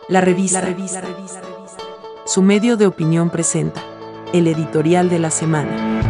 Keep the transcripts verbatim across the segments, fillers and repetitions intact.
La revista. La revista. Su medio de opinión presenta el editorial de la semana.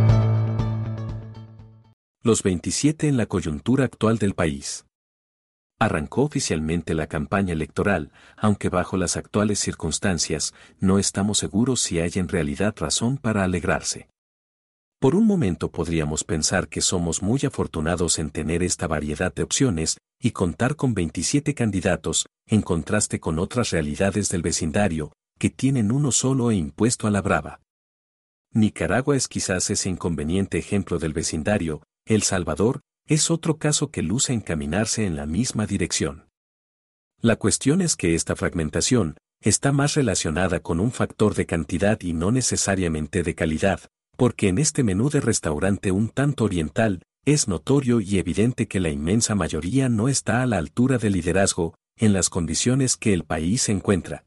Los veintisiete en la coyuntura actual del país. Arrancó oficialmente la campaña electoral, aunque bajo las actuales circunstancias, no estamos seguros si hay en realidad razón para alegrarse. Por un momento podríamos pensar que somos muy afortunados en tener esta variedad de opciones y contar con veintisiete candidatos, en contraste con otras realidades del vecindario, que tienen uno solo e impuesto a la brava. Nicaragua es quizás ese inconveniente ejemplo del vecindario. El Salvador es otro caso que luce encaminarse en la misma dirección. La cuestión es que esta fragmentación está más relacionada con un factor de cantidad y no necesariamente de calidad, porque en este menú de restaurante un tanto oriental, es notorio y evidente que la inmensa mayoría no está a la altura del liderazgo, en las condiciones que el país se encuentra.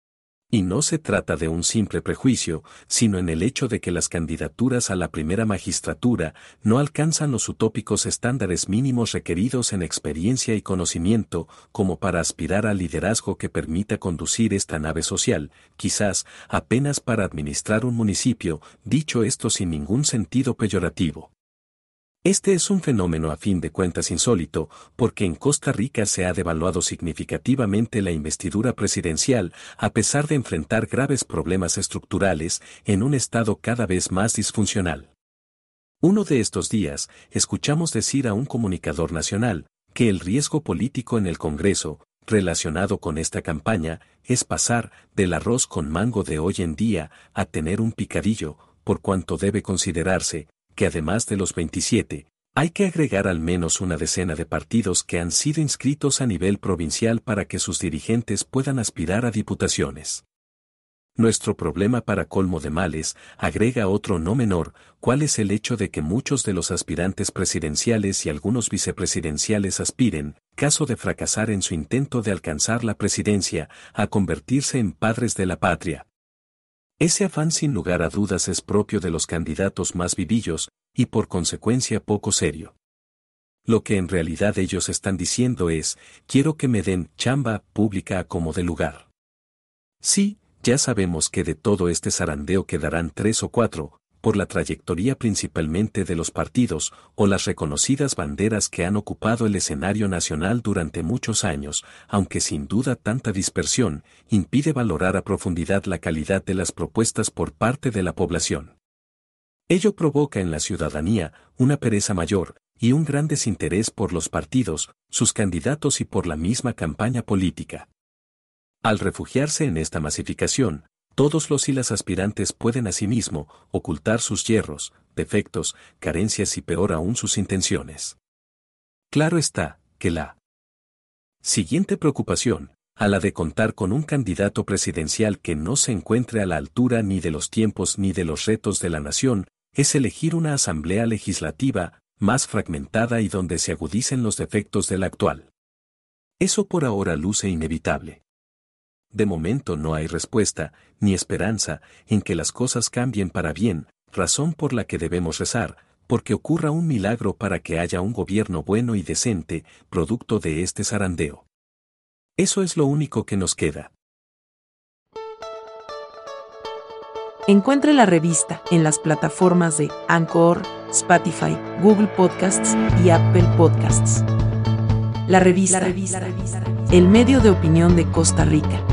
Y no se trata de un simple prejuicio, sino en el hecho de que las candidaturas a la primera magistratura no alcanzan los utópicos estándares mínimos requeridos en experiencia y conocimiento como para aspirar al liderazgo que permita conducir esta nave social, quizás apenas para administrar un municipio, dicho esto sin ningún sentido peyorativo. Este es un fenómeno a fin de cuentas insólito, porque en Costa Rica se ha devaluado significativamente la investidura presidencial, a pesar de enfrentar graves problemas estructurales en un estado cada vez más disfuncional. Uno de estos días, escuchamos decir a un comunicador nacional, que el riesgo político en el Congreso, relacionado con esta campaña, es pasar del arroz con mango de hoy en día a tener un picadillo, por cuanto debe considerarse que además de los veintisiete, hay que agregar al menos una decena de partidos que han sido inscritos a nivel provincial para que sus dirigentes puedan aspirar a diputaciones. Nuestro problema, para colmo de males, agrega otro no menor, cuál es el hecho de que muchos de los aspirantes presidenciales y algunos vicepresidenciales aspiren, caso de fracasar en su intento de alcanzar la presidencia, a convertirse en padres de la patria. Ese afán sin lugar a dudas es propio de los candidatos más vivillos, y por consecuencia poco serio. Lo que en realidad ellos están diciendo es, quiero que me den chamba pública a como de lugar. Sí, ya sabemos que de todo este zarandeo quedarán tres o cuatro, por la trayectoria principalmente de los partidos, o las reconocidas banderas que han ocupado el escenario nacional durante muchos años, aunque sin duda tanta dispersión impide valorar a profundidad la calidad de las propuestas por parte de la población. Ello provoca en la ciudadanía una pereza mayor, y un gran desinterés por los partidos, sus candidatos y por la misma campaña política. Al refugiarse en esta masificación, todos los y las aspirantes pueden asimismo ocultar sus yerros, defectos, carencias y peor aún sus intenciones. Claro está, que la siguiente preocupación, a la de contar con un candidato presidencial que no se encuentre a la altura ni de los tiempos ni de los retos de la nación, es elegir una asamblea legislativa más fragmentada y donde se agudicen los defectos de la actual. Eso por ahora luce inevitable. De momento no hay respuesta, ni esperanza, en que las cosas cambien para bien, razón por la que debemos rezar, porque ocurra un milagro para que haya un gobierno bueno y decente, producto de este zarandeo. Eso es lo único que nos queda. Encuentre la revista en las plataformas de Anchor, Spotify, Google Podcasts y Apple Podcasts. La revista, la revista, el medio de opinión de Costa Rica.